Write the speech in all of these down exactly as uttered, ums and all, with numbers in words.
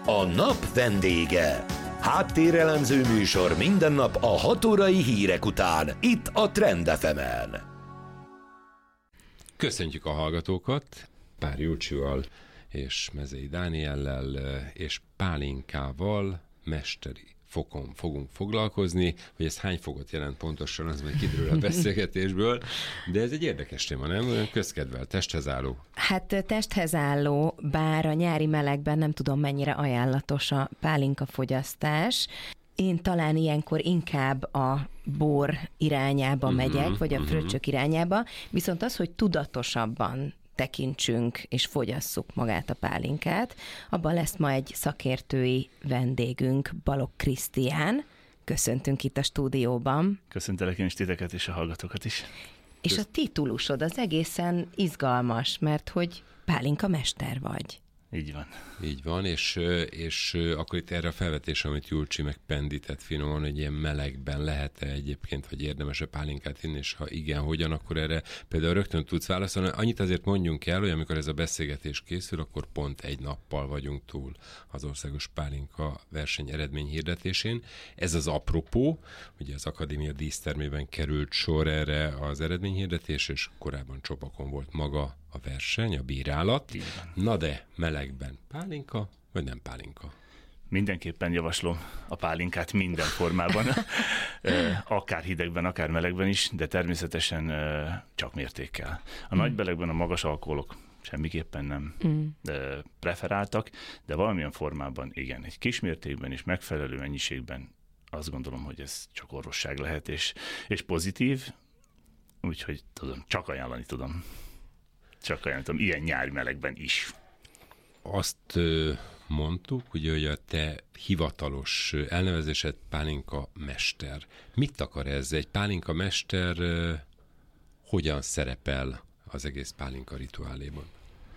A nap vendége. Háttérelemző műsor minden nap a hat órai hírek után, itt a Trend ef emen. Köszöntjük a hallgatókat, Pár Júlcsival és Mezei Dániellel és Pálinkával mesteri fokon fogunk foglalkozni, hogy ez hány fokot jelent pontosan, az majd kiderül a beszélgetésből, de ez egy érdekes téma, nem? Olyan közkedvel, testhez álló. Hát testhez álló, bár a nyári melegben nem tudom mennyire ajánlatos a pálinka fogyasztás. Én talán ilyenkor inkább a bor irányába uh-huh, megyek, vagy a uh-huh. fröccsök irányába, viszont az, hogy tudatosabban tekintsünk és fogyasszuk magát a pálinkát, abban lesz ma egy szakértői vendégünk, Balogh Krisztián. Köszöntünk itt a stúdióban. Köszöntelek én is titeket és a hallgatókat is. És a titulusod az egészen izgalmas, mert hogy pálinka mester vagy. Így van. Így van, és, és akkor itt erre a felvetésre, amit Júlcsi meg pendített finoman, hogy ilyen melegben lehet-e egyébként, vagy érdemes-e pálinkát inni, és ha igen, hogyan, akkor erre például rögtön tudsz válaszolni. Annyit azért mondjunk el, hogy amikor ez a beszélgetés készül, akkor pont egy nappal vagyunk túl az országos pálinka verseny eredmény hirdetésén. Ez az apropó, ugye az Akadémia dísztermében került sor erre az eredményhirdetés, és korábban Csopakon volt maga a verseny, a bírálat. Na de melegben pálinka, vagy nem pálinka? Mindenképpen javaslom a pálinkát minden formában, akár hidegben, akár melegben is, de természetesen csak mértékkel. A mm. nagy melegben a magas alkoholok semmiképpen nem mm. preferáltak, de valamilyen formában igen, egy kis mértékben és megfelelő mennyiségben azt gondolom, hogy ez csak orvosság lehet, és, és pozitív, úgyhogy tudom, csak ajánlani tudom. Csak olyan, tudom, ilyen nyári melegben is. Azt mondtuk, ugye, hogy a te hivatalos elnevezésed pálinka mester. Mit akar ez? Egy pálinka mester hogyan szerepel az egész pálinka rituáléban?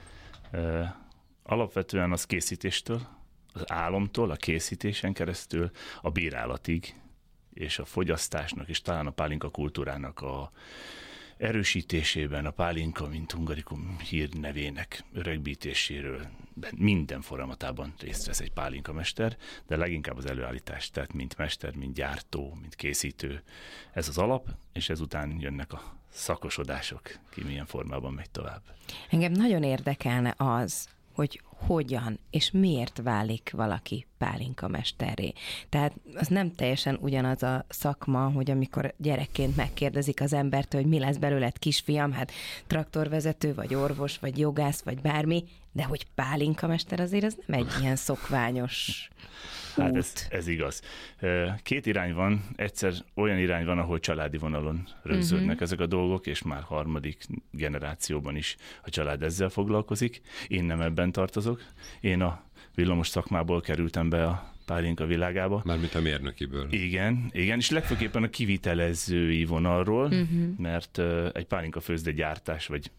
Alapvetően az készítéstől, az álomtól, a készítésen keresztül a bírálatig, és a fogyasztásnak, és talán a pálinka kultúrának a erősítésében, a pálinka, mint hungarikum hírnevének öregbítéséről minden folyamatában részt vesz egy pálinkamester, de leginkább az előállítás, tehát mint mester, mint gyártó, mint készítő. Ez az alap, és ezután jönnek a szakosodások, ki milyen formában megy tovább. Engem nagyon érdekelne az, hogy hogyan és miért válik valaki pálinkamesterré. Tehát az nem teljesen ugyanaz a szakma, hogy amikor gyerekként megkérdezik az embertől, hogy mi lesz belőled, kisfiam, hát traktorvezető, vagy orvos, vagy jogász, vagy bármi, de hogy pálinkamester azért az nem egy ilyen szokványos út. Hát ez, ez igaz. Két irány van. Egyszer olyan irány van, ahol családi vonalon rögződnek uh-huh. ezek a dolgok, és már harmadik generációban is a család ezzel foglalkozik. Én nem ebben tartozok. Én a villamos szakmából kerültem be a pálinka világába. Mármint a mérnökiből. Igen, igen, és legfőképpen a kivitelezői vonalról, uh-huh. mert uh, egy pálinka főzde gyártás, vagy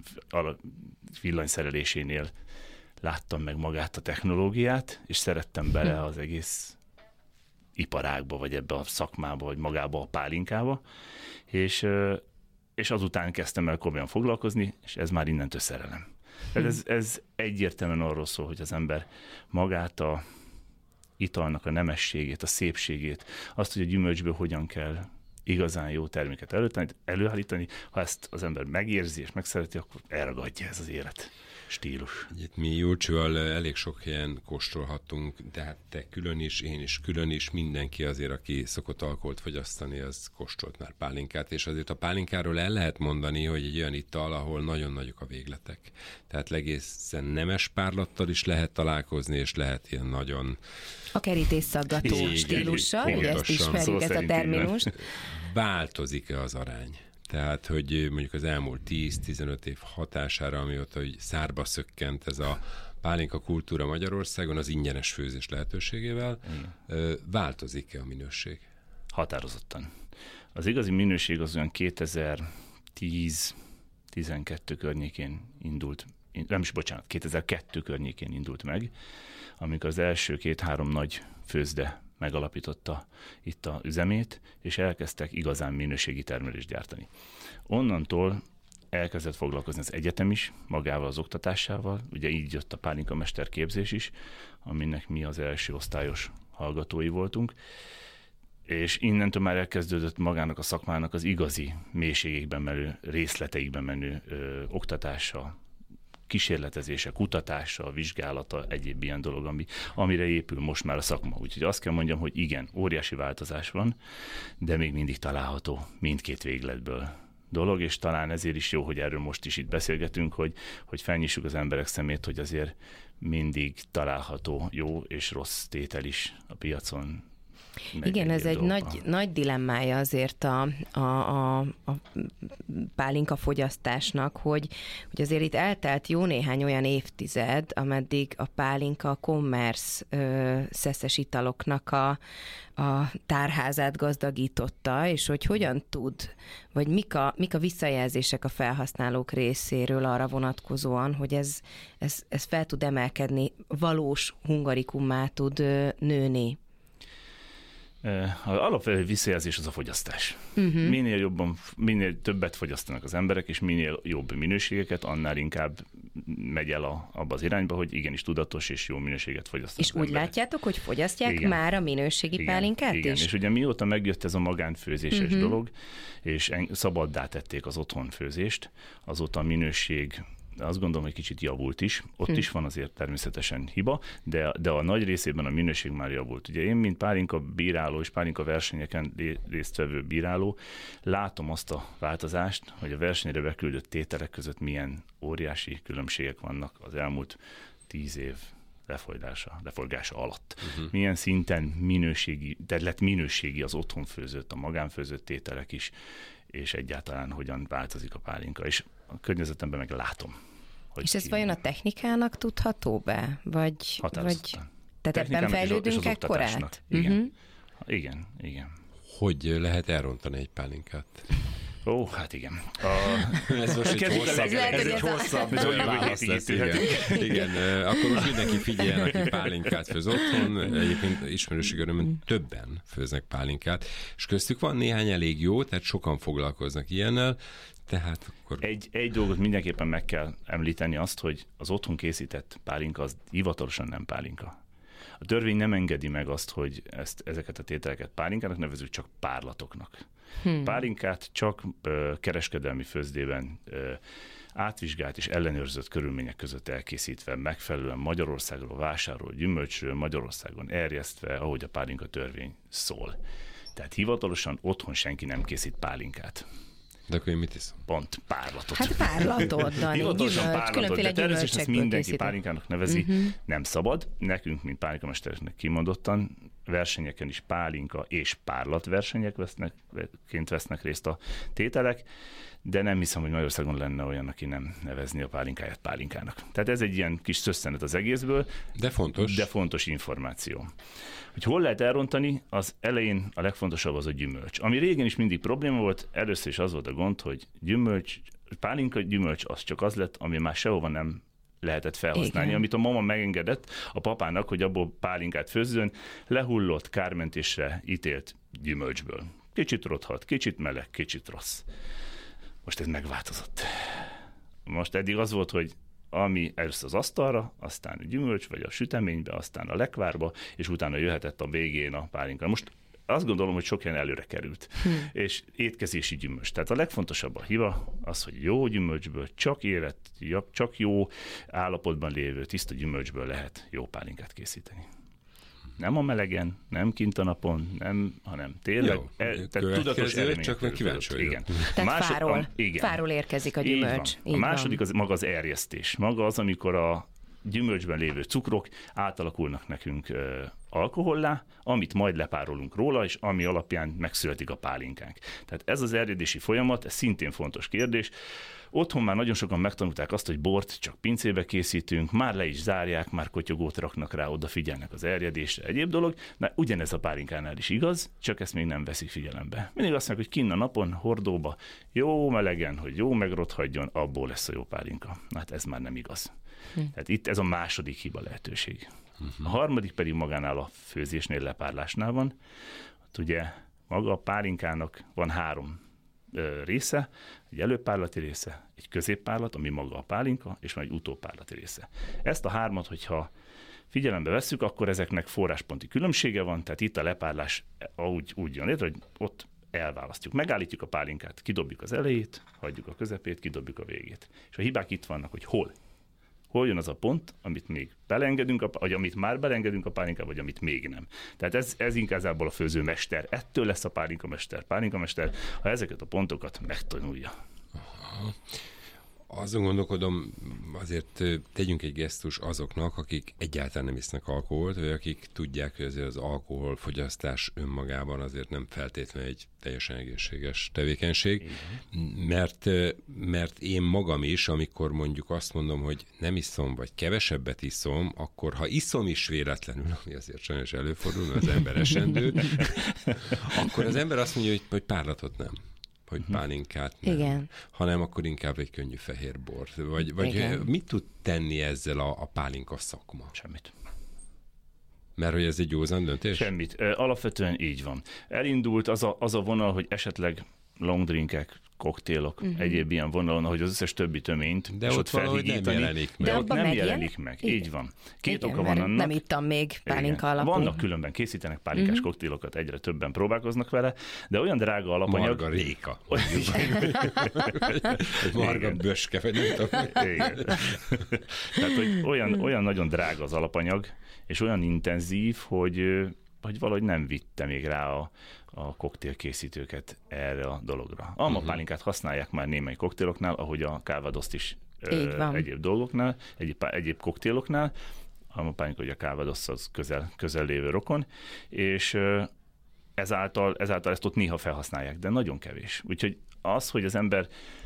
villanyszerelésénél láttam meg magát a technológiát, és szerettem bele az egész iparágba, vagy ebbe a szakmába, vagy magába a pálinkába, és, és azután kezdtem el komolyan foglalkozni, és ez már innentől szerelem. Ez, ez egyértelműen arról szól, hogy az ember magát a italnak a nemességét, a szépségét, azt, hogy a gyümölcsből hogyan kell igazán jó terméket előállítani, ha ezt az ember megérzi és megszereti, akkor elragadja ez az élet stílus. Itt mi Júlcsival elég sok helyen kóstolhattunk, de hát te külön is, én is külön is, mindenki azért, aki szokott alkoholt fogyasztani, az kóstolt már pálinkát, és azért a pálinkáról el lehet mondani, hogy egy olyan ital, ahol nagyon nagyok a végletek. Tehát egészen nemes párlattal is lehet találkozni, és lehet ilyen nagyon... A kerítésszaggató stílussal, ugye ezt ismerjük, ez a terminust. Változik-e az arány? Tehát, hogy mondjuk az elmúlt tíz-tizenöt év hatására, amióta hogy szárba szökkent ez a pálinka kultúra Magyarországon, az ingyenes főzés lehetőségével, mm. változik-e a minőség? Határozottan. Az igazi minőség az olyan kétezer-tíz-tizenkettő környékén indult, nem is bocsánat, kétezer-kettő környékén indult meg, amikor az első két-három nagy főzde megalapította itt a üzemét, és elkezdtek igazán minőségi termelést gyártani. Onnantól elkezdett foglalkozni az egyetem is, magával az oktatásával, ugye így jött a pálinkamester képzés is, aminek mi az első osztályos hallgatói voltunk, és innentől már elkezdődött magának a szakmának az igazi mélységekben menő, részleteikben menő ö, oktatása, kísérletezése, kutatása, vizsgálata, egyéb ilyen dolog, ami, amire épül most már a szakma. Úgyhogy azt kell mondjam, hogy igen, óriási változás van, de még mindig található mindkét végletből dolog, és talán ezért is jó, hogy erről most is itt beszélgetünk, hogy, hogy felnyissuk az emberek szemét, hogy azért mindig található jó és rossz tétel is a piacon. Igen, ez egy nagy, nagy dilemmája azért a, a, a, a pálinka fogyasztásnak, hogy, hogy azért itt eltelt jó néhány olyan évtized, ameddig a pálinka commerce ö, szeszes italoknak a, a tárházát gazdagította, és hogy hogyan tud, vagy mik a, mik a visszajelzések a felhasználók részéről arra vonatkozóan, hogy ez, ez, ez fel tud emelkedni, valós hungarikummá tud ö, nőni. Az alapvető visszajelzés az a fogyasztás. Uh-huh. Minél jobban, minél többet fogyasztanak az emberek, és minél jobb minőségeket, annál inkább megy el a, abba az irányba, hogy igenis tudatos és jó minőséget fogyasztanak. És úgy emberek. Látjátok, hogy fogyasztják igen. már a minőségi igen. pálinkát igen. is? És ugye mióta megjött ez a magánfőzéses uh-huh. dolog, és szabaddá tették az otthonfőzést, azóta a minőség azt gondolom, hogy kicsit javult is. Ott hm. is van azért természetesen hiba, de, de a nagy részében a minőség már javult. Ugye én, mint pálinka bíráló és pálinka versenyeken résztvevő bíráló, látom azt a változást, hogy a versenyre beküldött tételek között milyen óriási különbségek vannak az elmúlt tíz év lefolyása, leforgása alatt. Uh-huh. Milyen szinten minőségi, tehát lett minőségi az otthon főzött, a magánfőzött tételek is, és egyáltalán hogyan változik a pálinka. És a környezetemben meg látom. És ez vajon a technikának tudható be? Vagy, vagy tehát ebben fejlődünk ekkorát? Igen. Uh-huh. igen, igen. Hogy lehet elrontani egy pálinkát? Ó, hát igen. A... ez most egy hosszabb, ez ez egy hosszabb válasz lesz, igen. igen. Akkor most mindenki figyeljen, aki pálinkát főz otthon. Egyébként ismerősi körömben többen főznek pálinkát, és köztük van néhány elég jó, tehát sokan foglalkoznak ilyennel. Tehát akkor... Egy, egy dolgot mindenképpen meg kell említeni azt, hogy az otthon készített pálinka az hivatalosan nem pálinka. A törvény nem engedi meg azt, hogy ezt, ezeket a tételeket pálinkának nevezzük, csak párlatoknak. Hmm. Pálinkát csak ö, kereskedelmi főzdében ö, átvizsgált és ellenőrzött körülmények között elkészítve, megfelelően Magyarországról vásárolt gyümölcsről, Magyarországon erjesztve, ahogy a pálinka törvény szól. Tehát hivatalosan otthon senki nem készít pálinkát. De akkor én mit iszom? Pont párlatot. Hát párlatot, Dani, hivatalosan gyümölcs, párlatot, különféle de természetesen ezt mindenki készítem. pálinkának nevezi, uh-huh. nem szabad. Nekünk, mint pálinkamesternek kimondottan, versenyeken is pálinka és párlat versenyek vesznek, ként vesznek részt a tételek, de nem hiszem, hogy Magyarországon lenne olyan, aki nem nevezni a pálinkáját pálinkának. Tehát ez egy ilyen kis szösszenet az egészből. De fontos. De fontos információ. Hogy hol lehet elrontani, az elején a legfontosabb az a gyümölcs. Ami régen is mindig probléma volt, először is az volt a gond, hogy gyümölcs, pálinka gyümölcs az csak az lett, ami már sehova nem lehetett felhasználni, igen. amit a mama megengedett a papának, hogy abból pálinkát főzzön, lehullott, kármentésre ítélt gyümölcsből. Kicsit rothadt, kicsit meleg, kicsit rossz. Most ez megváltozott. Most eddig az volt, hogy ami először az asztalra, aztán a gyümölcs, vagy a süteménybe, aztán a lekvárba, és utána jöhetett a végén a pálinka. Most azt gondolom, hogy sok helyen előre került. Hm. És étkezési gyümölcs. Tehát a legfontosabb a hiba az, hogy jó gyümölcsből, csak élet, csak jó állapotban lévő tiszta gyümölcsből lehet jó pálinkát készíteni. Nem a melegen, nem kint a napon, nem, hanem tényleg jó, el, tehát tudatos eredmény. Csak meg kíváncsi vagyok. Igen. Tehát másod, fáról, a, igen. fáról érkezik a gyümölcs. Így van. A második az maga az erjesztés. Maga az, amikor a gyümölcsben lévő cukrok átalakulnak nekünk ö, alkohollá, amit majd lepárolunk róla, és ami alapján megszületik a pálinkánk. Tehát ez az erjedési folyamat, ez szintén fontos kérdés. Otthon már nagyon sokan megtanulták azt, hogy bort csak pincébe készítünk, már le is zárják, már kotyogót raknak rá, odafigyelnek az erjedésre, egyéb dolog, de ugyanez a pálinkánál is igaz, csak ezt még nem veszik figyelembe. Mindig azt mondják, hogy kinn a napon, hordóba, jó melegen, hogy jó megrothadjon, abból lesz a jó pálinka. Hát ez már nem igaz. Hm. Tehát itt ez a második hiba lehetőség. Uh-huh. A harmadik pedig magánál a főzésnél, lepárlásnál van. Hát ugye maga a pálinkának van három része, egy előpárlati része, egy középpárlat, ami maga a pálinka, és van egy utópárlati része. Ezt a hármat, hogyha figyelembe vesszük, akkor ezeknek forrásponti különbsége van, tehát itt a lepárlás úgy, úgy jön létre, hogy ott elválasztjuk. Megállítjuk a pálinkát, kidobjuk az elejét, hagyjuk a közepét, kidobjuk a végét. És a hibák itt vannak, hogy hol. Hol jön az a pont, amit még belengedünk, vagy amit már belengedünk a pálinkába, vagy amit még nem. Tehát ez, ez inkább a főzőmester. Ettől lesz a pálinkamester. Pálinkamester, ha ezeket a pontokat megtanulja. Aha. Azon gondolkodom, azért tegyünk egy gesztus azoknak, akik egyáltalán nem isznak alkoholt, vagy akik tudják, hogy azért az alkoholfogyasztás önmagában azért nem feltétlenül egy teljesen egészséges tevékenység. Mert, mert én magam is, amikor mondjuk azt mondom, hogy nem iszom, vagy kevesebbet iszom, akkor ha iszom is véletlenül, ami azért sajnos előfordul, mert az ember esendő, akkor az ember azt mondja, hogy, hogy párlatot nem. Hogy pálinkát nem, igen. hanem akkor inkább egy könnyű fehér bort. Vagy, vagy mit tud tenni ezzel a, a pálinka szakma? Semmit. Mert hogy ez egy józan döntés? Semmit. Alapvetően így van. Elindult az a, az a vonal, hogy esetleg longdrinkek, koktélok, uh-huh. egyéb ilyen vonalon, ahogy az összes többi töményt, de ott valahogy nem jelenik meg. De ott nem megjel... jelenik meg. Igen. Így van. Két igen, oka van annak. Nem ittam még pálinka alapú. Vannak különben, készítenek pálinkás uh-huh. koktélokat, egyre többen próbálkoznak vele, de olyan drága alapanyag... Marga réka. Marga böske, vagy nem tudom. Igen. Tehát, hogy olyan, olyan nagyon drága az alapanyag, és olyan intenzív, hogy, hogy valahogy nem vitte még rá a a koktélkészítőket erre a dologra. Almapálinkát használják már némely koktéloknál, ahogy a calvadoszt is ö, egyéb dolgoknál, egyéb, egyéb koktéloknál. Almapálinka, hogy a calvados az közel, közel lévő rokon, és ö, ezáltal, ezáltal ezt ott néha felhasználják, de nagyon kevés. Úgyhogy az, hogy az ember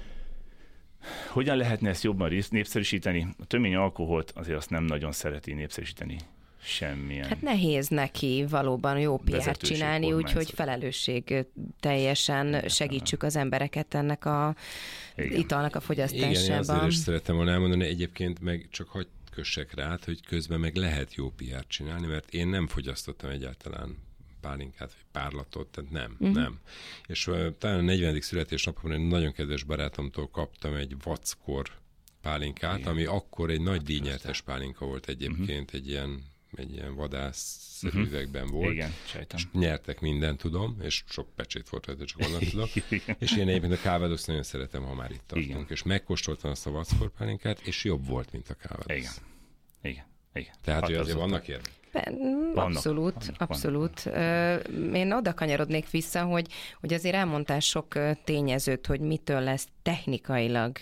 hogyan lehetne ezt jobban népszerűsíteni, a tömény alkoholt azért azt nem nagyon szereti népszerűsíteni. Semmilyen. Hát nehéz neki valóban jó pé er-t csinálni, úgyhogy felelősség teljesen segítsük az embereket ennek a igen. italnak a fogyasztásában. Igen, azért is szerettem volna elmondani, egyébként meg csak hagy kössek rá, hogy közben meg lehet jó pé er-t csinálni, mert én nem fogyasztottam egyáltalán pálinkát, vagy párlatot, tehát nem, uh-huh. nem. És uh, talán a negyvenedik születésnapomon egy nagyon kedves barátomtól kaptam egy vackor pálinkát, igen. ami akkor egy nagy díjnyertes pálinka volt egyébként, uh-huh. egy ilyen egy ilyen vadász uh-huh. üvegben volt. Igen, sejtem. És nyertek mindent, tudom, és sok pecsét volt rajta, csak onnan tudok. És én egyébként a calvadoszt nagyon szeretem, ha már itt tartunk. Igen. És megkóstoltam azt a vackor pálinkát, és jobb volt, mint a calvados. Igen. Igen. Igen. Tehát, hogy azért vannak érvek. Abszolút, vannak, abszolút. Vannak. Én oda kanyarodnék vissza, hogy, hogy azért elmondtál sok tényezőt, hogy mitől lesz technikailag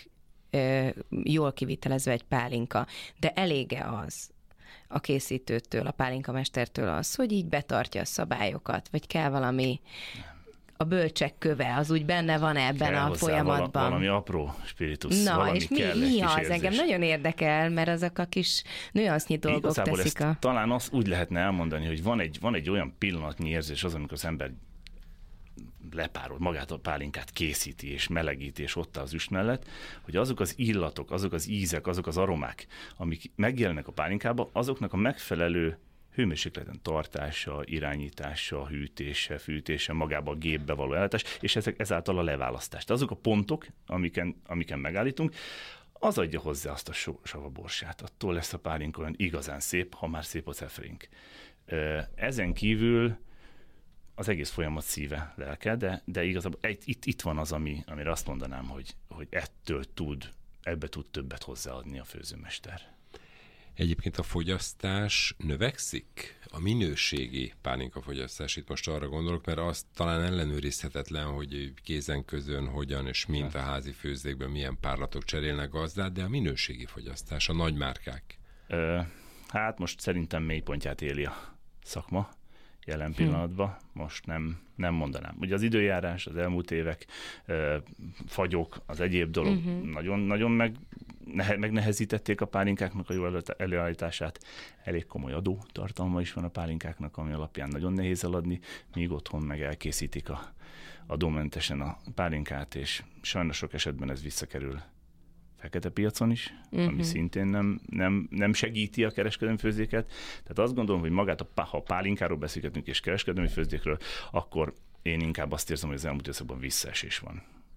jól kivitelezve egy pálinka, de elége az a készítőtől, a pálinkamestertől az, hogy így betartja a szabályokat, vagy kell valami, a bölcsek köve, az úgy benne van ebben kell a folyamatban. Vala, valami apró spiritus, na, valami és mi, kell, mi az? Engem nagyon érdekel, mert azok a kis nüansznyi dolgok igazából teszik ezt a... talán azt úgy lehetne elmondani, hogy van egy, van egy olyan pillanatnyi érzés az, amikor az ember lepárol, magát a pálinkát készíti és melegíti, és ott az üst mellett, hogy azok az illatok, azok az ízek, azok az aromák, amik megjelennek a pálinkába, azoknak a megfelelő hőmérsékleten tartása, irányítása, hűtése, fűtése, magába a gépbe való ellátás, és ezek, ezáltal a leválasztást. Azok a pontok, amiken, amiken megállítunk, az adja hozzá azt a savaborsát. Attól lesz a pálinka olyan igazán szép, ha már szép a ceferink. Ezen kívül az egész folyamat szíve, lelke, de, de igazából egy, itt, itt van az, ami, amire azt mondanám, hogy, hogy ettől tud, ebbe tud többet hozzáadni a főzőmester. Egyébként a fogyasztás növekszik? A minőségi pálinkafogyasztás, itt most arra gondolok, mert az talán ellenőrizhetetlen, hogy kézen közön hogyan és mint a házi főzdékben milyen párlatok cserélnek gazdát, de a minőségi fogyasztás, a nagymárkák. Ö, hát most szerintem mélypontját éli a szakma jelen pillanatban, most nem, nem mondanám. Ugye az időjárás, az elmúlt évek, ö, fagyok, az egyéb dolog uh-huh. nagyon, nagyon meg, nehe, megnehezítették a pálinkáknak a jó előállítását. Elég komoly adótartalma is van a pálinkáknak, ami alapján nagyon nehéz eladni, míg otthon meg elkészítik a adómentesen a pálinkát, és sajnos sok esetben ez visszakerül fekete piacon is, uh-huh. ami szintén nem, nem, nem segíti a kereskedelmi főzdéket. Tehát azt gondolom, hogy magát, a, ha a pálinkáról beszélgetünk és kereskedelmi főzdékről, akkor én inkább azt érzem, hogy az elmúlt időszakban visszaesés van.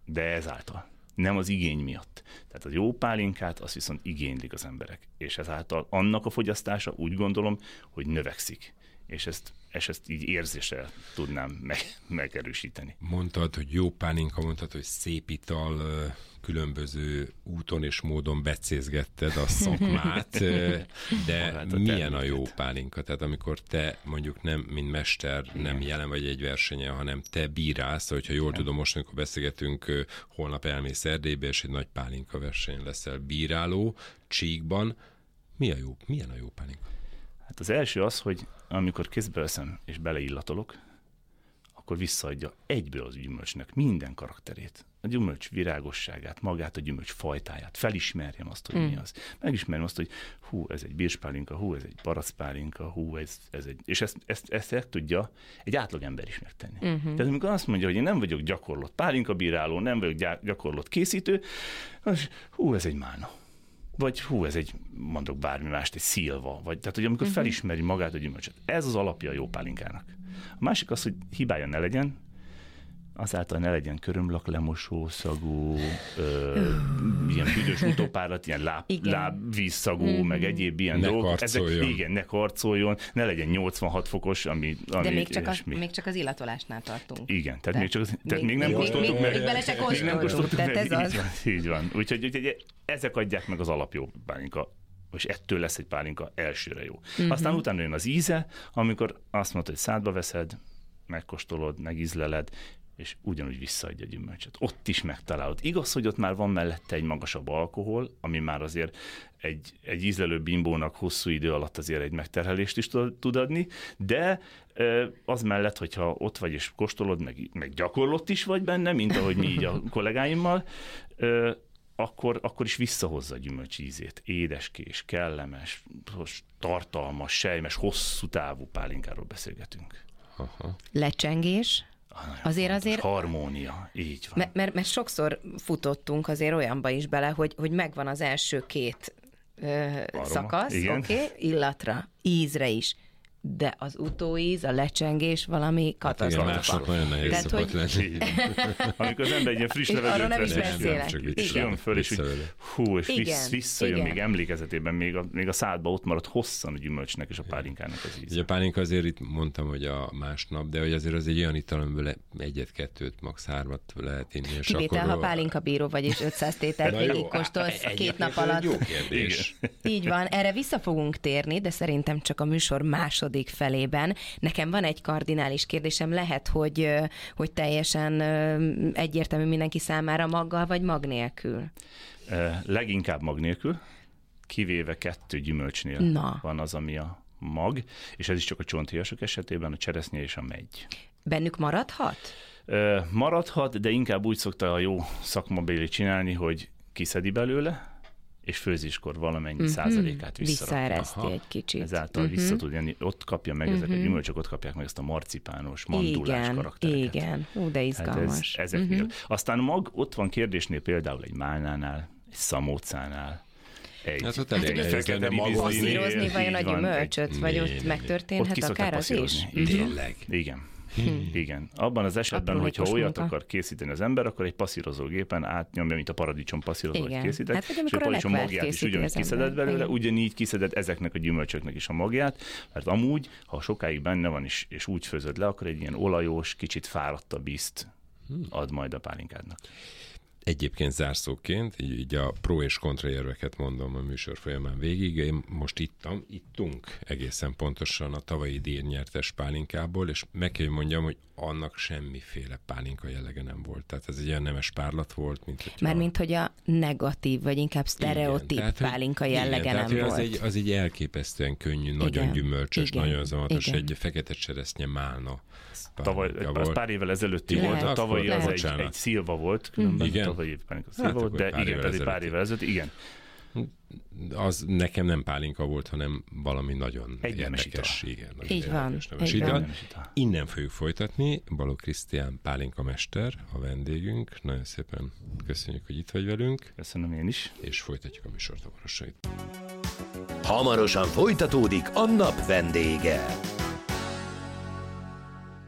de ezáltal. Nem az igény miatt. Tehát a jó pálinkát azt viszont igénylik az emberek. És ezáltal annak a fogyasztása úgy gondolom, hogy növekszik. És ezt, és ezt így érzéssel tudnám meg, megerősíteni. Mondtad, hogy jó pálinka, mondtad, hogy szép ital, különböző úton és módon becézgetted a szakmát, de a milyen a jó pálinka? Tehát amikor te mondjuk nem, mint mester, nem jelen vagy egy versenyen, hanem te bírálsz, hogyha jól Igen. tudom, most amikor beszélgetünk, holnap elmész Erdélybe, és egy nagy pálinka versenyen leszel bíráló, Csíkban. Mi a jó, milyen a jó pálinka? Hát az első az, hogy amikor kézbe veszem és beleillatolok, akkor visszaadja egyből az gyümölcsnek minden karakterét. A gyümölcs virágosságát, magát a gyümölcs fajtáját. Felismerjem azt, hogy mm. mi az. Megismerjem azt, hogy hú, ez egy birspálinka, hú, ez egy barackpálinka, hú, ez, ez egy... És ezt, ezt, ezt el tudja egy átlagember is megtenni. Mm-hmm. Tehát amikor azt mondja, hogy én nem vagyok gyakorlott pálinkabíráló, nem vagyok gyakorlott készítő, az, hú, ez egy mána. Vagy hú, ez egy, mondok bármi mást, egy szilva. Vagy, tehát, hogy amikor uh-huh. felismeri magát a gyümölcsöt. Ez az alapja a jó pálinkának. A másik az, hogy hibája ne legyen, azáltal ne legyen körömlak, lemosó szagú, ö, ilyen büdös utópárat, ilyen láb, lábvízszagú, mm-hmm. meg egyéb ilyen ne dolgok. Karcoljon. Ezek, igen, ne karcoljon, ne legyen nyolcvanhat fokos, ami... ami de még csak, a, még csak az illatolásnál tartunk. Igen, tehát, még, csak, tehát még, még nem kóstoltuk meg. Még bele se kóstoltuk, tehát ez az. Így van, így van. Úgyhogy, úgyhogy ezek adják meg az alapjó pálinka, és ettől lesz egy pálinka elsőre jó. Mm-hmm. Aztán utána jön az íze, amikor azt mondod, hogy szádba veszed, megkóstolod, megízleled, és ugyanúgy visszaadja a gyümölcsöt. Ott is megtalálod. Igaz, hogy ott már van mellette egy magasabb alkohol, ami már azért egy, egy ízlelő bimbónak hosszú idő alatt azért egy megterhelést is tud adni, de az mellett, hogyha ott vagy és kóstolod, meg, meg gyakorlott is vagy benne, mint ahogy mi így a kollégáimmal, akkor, akkor is visszahozza a gyümölcs ízét. Édeskés, kellemes, tartalmas, sejmes, hosszú távú pálinkáról beszélgetünk. Aha. Lecsengés? Azért fontos. azért... Harmónia, így van. Mert, mert, mert sokszor futottunk azért olyanba is bele, hogy, hogy megvan az első két ö, szakasz, oké, okay, illatra, ízre is. De az utóíz, a lecsengés valami katasztrófa. Hát igen, másnak nagyon nehéz Tehát, szokott lenni. Amikor az ember egy ilyen friss levegőt nem is beszélek. Jön föl, és úgy, hú, és igen, visszajön igen. még emlékezetében, még a, még a szádba ott marad hosszan a gyümölcsnek és a pálinkának az íz. Ugye a pálinka azért itt mondtam, hogy a másnap, de hogy azért az egy olyan ital, amiből egyet-kettőt, max. hármat lehet inni. Kivétel, akkor... ha pálinkabíró vagy, és ötszáz tételt végig kóstolsz két nap alatt. Jó kérdés. Így van, erre vissza fogunk térni, de szerintem csak a műsor második felében. Nekem van egy kardinális kérdésem, lehet, hogy, hogy teljesen egyértelmű mindenki számára, maggal vagy mag nélkül? Leginkább mag nélkül, kivéve kettő gyümölcsnél Na. van az, ami a mag, és ez is csak a csonthéjasok esetében, a cseresznye és a megy. Bennük maradhat? Maradhat, de inkább úgy szokta a jó szakmabéli csinálni, hogy kiszedi belőle, és főzéskor valamennyi uh-huh. százalékát visszaereszti egy kicsit. Ezáltal uh-huh. vissza tud jönni, ott kapja meg, uh-huh. ezek a gyümölcsök, ott kapják meg ezt a marcipános, mandulás igen, karaktereket. Igen, ú, de izgalmas. Hát ez, ezeknél. Uh-huh. Aztán mag, ott van kérdésnél például egy málnánál, egy szamócánál, egy hát ott elég fekete passzírozni vajon a gyümölcsöt, vagy ott megtörténhet akár az is? Tényleg. Igen. Hmm. Igen. Abban az esetben, hogyha olyat munka. akar készíteni az ember, akkor egy passzírozógépen átnyomja, mint a paradicsom passzírozót készített, hát, és a paradicsom magját is ugyanúgy kiszedett belőle, igen. ugyanígy kiszedett ezeknek a gyümölcsöknek is a magját, mert amúgy, ha sokáig benne van is, és úgy főzöd le, akkor egy ilyen olajos, kicsit fáradtabb ízt ad majd a pálinkádnak. Egyébként zárszóként, így, így a pro és kontra érveket mondom a műsor folyamán végig. Én most ittam, ittunk egészen pontosan a tavalyi díjnyertes pálinkából, és meg kell, hogy mondjam, hogy annak semmiféle pálinka jellege nem volt. Tehát ez egy olyan nemes párlat volt, mint hogy... Mármint, hogy a negatív, vagy inkább sztereotíp igen, tehát, pálinka jellege igen, nem tehát, volt. Az egy, az egy elképesztően könnyű, igen, nagyon gyümölcsös, igen, nagyon zamatos, igen. egy fekete cseresznye málna. Tavaly, az pár évvel ezelőtti volt, a tavalyi az egy, egy szilva volt, különben igen. tavalyi pálinka szilva hát, volt, de igen, tehát egy pár évvel ezelőtt, igen. Az nekem nem pálinka volt, hanem valami nagyon egy érdekes. Igen, nagyon így van. Érdekes, így van. Innen fogjuk folytatni. Balogh Krisztián pálinka mester, a vendégünk. Nagyon szépen köszönjük, hogy itt vagy velünk. Köszönöm én is. És folytatjuk a műsort hamarosan. Hamarosan folytatódik a nap vendége.